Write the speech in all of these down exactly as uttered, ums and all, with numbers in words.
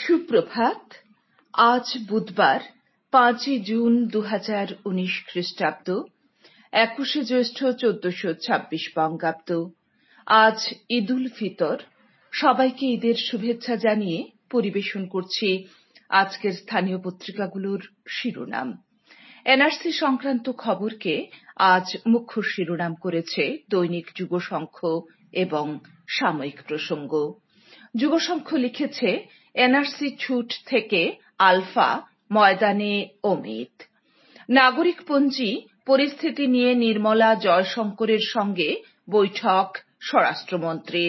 সুপ্রভাত। আজ বুধবার পাঁচই জুন দু হাজার উনিশ খ্রিস্টাব্দ, একুশে জ্যৈষ্ঠ চোদ্দশো ছাব্বিশ বঙ্গাব্দ। আজ ঈদ উল ফিতর। সবাইকে ঈদের শুভেচ্ছা জানিয়ে পরিবেশন করছি আজকের স্থানীয় পত্রিকাগুলোর শিরোনাম। এনআরসি সংক্রান্ত খবরকে আজ মুখ্য শিরোনাম করেছে দৈনিক যুগশঙ্খ এবং সাময়িক প্রসঙ্গ। যুগশঙ্খ লিখেছে, এনআরসি ছুট থেকে আলফা, ময়দানে অমিত। নাগরিকপঞ্জি পরিস্থিতি নিয়ে নির্মলা জয়শঙ্করের সঙ্গে বৈঠক স্বরাষ্ট্রমন্ত্রীর।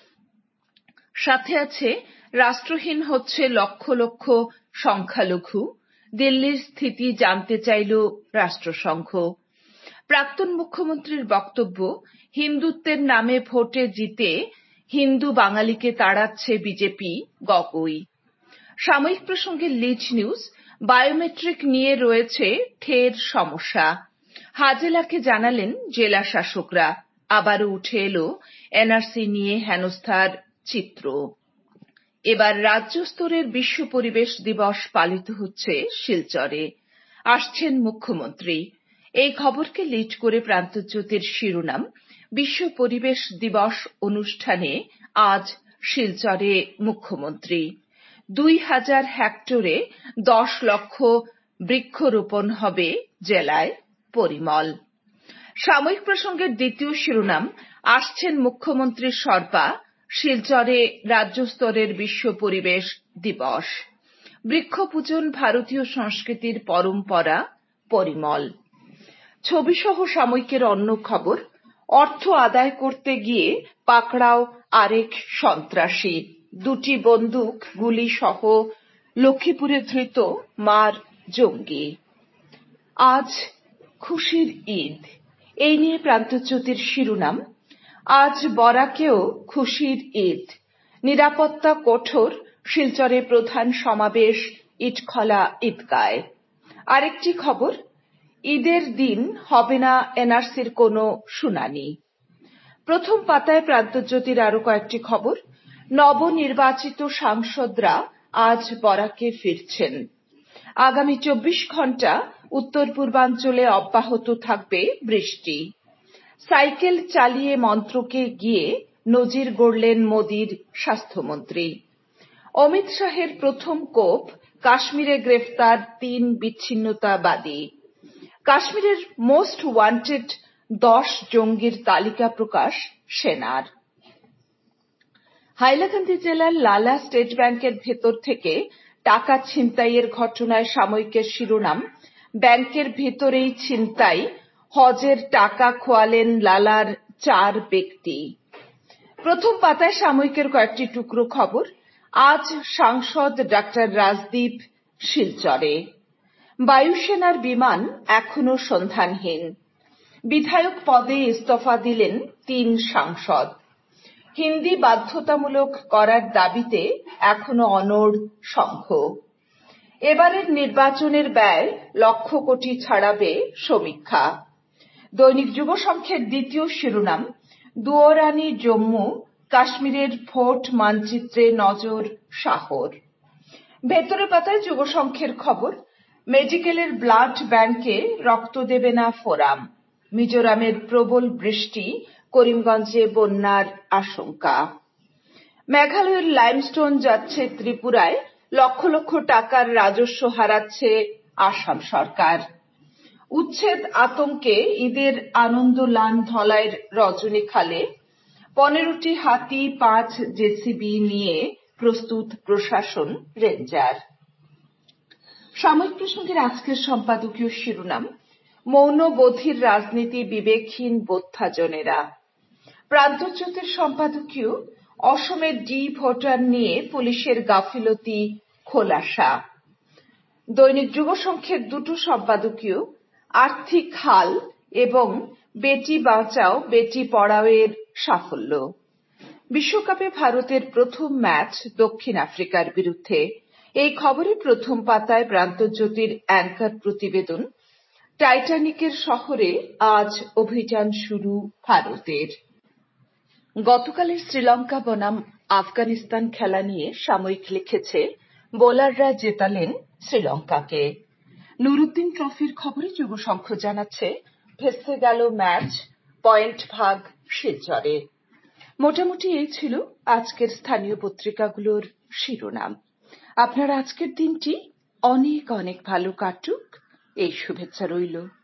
সাথে আছে, রাষ্ট্রহীন হচ্ছে লক্ষ লক্ষ সংখ্যালঘু, দিল্লির স্থিতি জানতে চাইল রাষ্ট্রসংঘ। প্রাক্তন মুখ্যমন্ত্রীর বক্তব্য, হিন্দুত্বের নামে ভোটে জিতে হিন্দু বাঙালিকে তাড়াচ্ছে বিজেপি, গগৈ। সাময়িক প্রসঙ্গে লিড নিউজ, বায়োমেট্রিক নিয়ে রয়েছে ঠের সমস্যা। হাজেলাকে জানালেন জেলা শাসকরা। আবারও উঠে এলো এনআরসি নিয়ে হেনস্থার চিত্র। এবার রাজ্য স্তরের বিশ্ব পরিবেশ দিবস পালিত হচ্ছে শিলচরে। আসছেন মুখ্যমন্ত্রী। এই খবরকে লিড করে প্রান্তজ্যোতির শিরোনাম, বিশ্ব পরিবেশ দিবস অনুষ্ঠানে আজ শিলচরে মুখ্যমন্ত্রী। দুই হাজার হেক্টরে দশ লক্ষ বৃক্ষরোপণ হবে জেলায়, পরিমল। সাময়িক প্রসঙ্গের দ্বিতীয় শিরোনাম, আসছেন মুখ্যমন্ত্রী সরপা, শিলচরে রাজ্য স্তরের বিশ্ব পরিবেশ দিবস। বৃক্ষপূজন ভারতীয় সংস্কৃতির পরম্পরা, পরিমল। ছবিসহ সাময়িকের অন্য খবর, অর্থ আদায় করতে গিয়ে পাকড়াও আরেক সন্ত্রাসী, দুটি বন্দুক গুলি সহ লক্ষ্মীপুরে ধৃত মার জঙ্গি। আজ খুশির ঈদ, এই নিয়ে প্রান্তজ্যোতির শিরোনাম। আজ বরাকেও খুশির ঈদ, নিরাপত্তা কঠোর, শিলচরে প্রধান সমাবেশ ইটখলা ঈদগায়। আরেকটি খবর, ঈদের দিন হবে না এনআরসির কোনো শুনানি। প্রথম পাতায় প্রান্তজ্যোতির আরো কয়েকটি খবর। নবনির্বাচিত সাংসদরা আজ বরাকে ফিরছেন। আগামী চব্বিশ ঘন্টা উত্তর পূর্বাঞ্চলে অব্যাহত থাকবে বৃষ্টি। সাইকেল চালিয়ে মন্ত্রকে গিয়ে নজির গড়লেন মোদির স্বাস্থ্যমন্ত্রী। অমিত শাহের প্রথম কোপ, কাশ্মীরে গ্রেফতার তিন বিচ্ছিন্নতাবাদী। কাশ্মীরের মোস্ট ওয়ান্টেড দশ জঙ্গির তালিকা প্রকাশ সেনার। হাইলাকান্দি জেলার লালা স্টেট ব্যাংকের ভেতর থেকে টাকা ছিনতাইয়ের ঘটনায় সাময়িকের শিরোনাম, ব্যাংকের ভেতরেই ছিনতাই, হজের টাকা খোয়ালেন লালার চার ব্যক্তি। প্রথম পাতায় সাময়িকের কয়েকটি টুকরো খবর। আজ সাংসদ ডাক্তার রাজদীপ শিলচরে। বায়ুসেনার বিমান এখনো সন্ধানহীন। বিধায়ক পদে ইস্তফা দিলেন তিন সাংসদ। হিন্দি বাধ্যতামূলক করার দাবিতে এখনো অনড় সংঘ। এবারের নির্বাচনের ব্যয় লক্ষ কোটি ছাড়াবে সমীক্ষা। দৈনিক যুগশঙ্খের দ্বিতীয় শিরোনাম, দুয়োরানি জম্মু, কাশ্মীরের ভোট মানচিত্রে নজর শাহর। ভেতরের পাতায় যুগশঙ্খের খবর, মেডিকেলের ব্লাড ব্যাংকে রক্ত দেবে না ফোরাম। মিজোরামের প্রবল বৃষ্টি, করিমগঞ্জে বন্যার আশঙ্কা। মেঘালয়ের লাইমস্টোন যাচ্ছে ত্রিপুরায়, লক্ষ লক্ষ টাকার রাজস্ব হারাচ্ছে আসাম সরকার। উচ্ছেদ আতঙ্কে ঈদের আনন্দ লান ধলাইয়ের রজনীখালে, পনেরোটি হাতি, পাঁচ জেসিবি নিয়ে প্রস্তুত প্রশাসন, রেঞ্জার। সাময়িক প্রসঙ্গের আজকের সম্পাদকীয় শিরোনাম, মৌনবোধির রাজনীতি বিবেকহীন বোদ্ধাজনেরা। প্রান্তজ্যোতির সম্পাদকীয়, অসমের ডি ভোটার নিয়ে পুলিশের গাফিলতি খোলাসা। দৈনিক যুগশঙ্খের দুটো সম্পাদকীয়, আর্থিক হাল এবং বেটি বাঁচাও বেটি পড়াও এর সাফল্য। বিশ্বকাপে ভারতের প্রথম ম্যাচ দক্ষিণ আফ্রিকার বিরুদ্ধে। এই খবরে প্রথম পাতায় প্রান্তজ্যোতির অ্যাঙ্কার প্রতিবেদন, টাইটানিকের শহরে আজ অভিযান শুরু ভারতের। গতকালের শ্রীলঙ্কা বনাম আফগানিস্তান খেলা নিয়ে সাময়িক লিখেছে, বোলাররা জেতালেন শ্রীলঙ্কাকে। নুরুদ্দিন ট্রফির খবরে যুব সংঘ জানাচ্ছে ভেস্তে গেল ম্যাচ, পয়েন্ট ভাগ শিলচরে। মোটামুটি এই ছিল আজকের স্থানীয় পত্রিকাগুলোর শিরোনাম। আপনার আজকের দিনটি অনেক অনেক ভালো কাটুক, এই শুভেচ্ছা রইল।